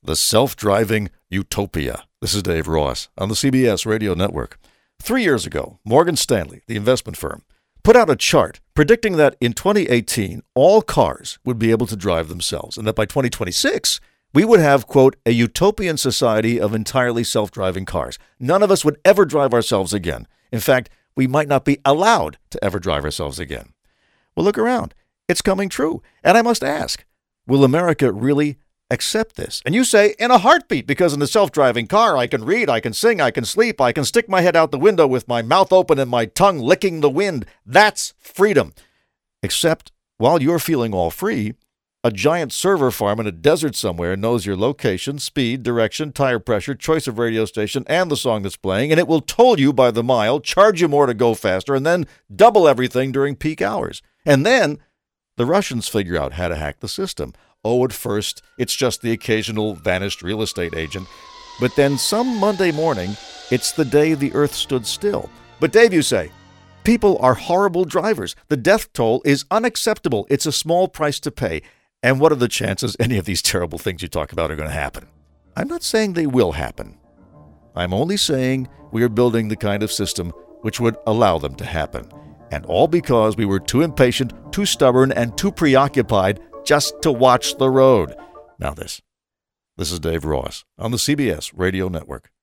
The self-driving utopia. This is Dave Ross on the CBS Radio Network. 3 years ago, Morgan Stanley, the investment firm, put out a chart predicting that in 2018, all cars would be able to drive themselves, and that by 2026, we would have, quote, a utopian society of entirely self-driving cars. None of us would ever drive ourselves again. In fact, we might not be allowed to ever drive ourselves again. Well, look around. It's coming true. And I must ask, will America really accept this? And you say, in a heartbeat, because in the self-driving car, I can read, I can sing, I can sleep, I can stick my head out the window with my mouth open and my tongue licking the wind. That's freedom. Except while you're feeling all free, a giant server farm in a desert somewhere knows your location, speed, direction, tire pressure, choice of radio station, and the song that's playing, and it will toll you by the mile, charge you more to go faster, and then double everything during peak hours. And then the Russians figure out how to hack the system. Oh, at first, it's just the occasional vanished real estate agent. But then some Monday morning, it's the day the earth stood still. But Dave, you say, people are horrible drivers. The death toll is unacceptable. It's a small price to pay. And what are the chances any of these terrible things you talk about are going to happen? I'm not saying they will happen. I'm only saying we are building the kind of system which would allow them to happen. And all because we were too impatient, too stubborn, and too preoccupied just to watch the road. Now this is Dave Ross on the CBS Radio Network.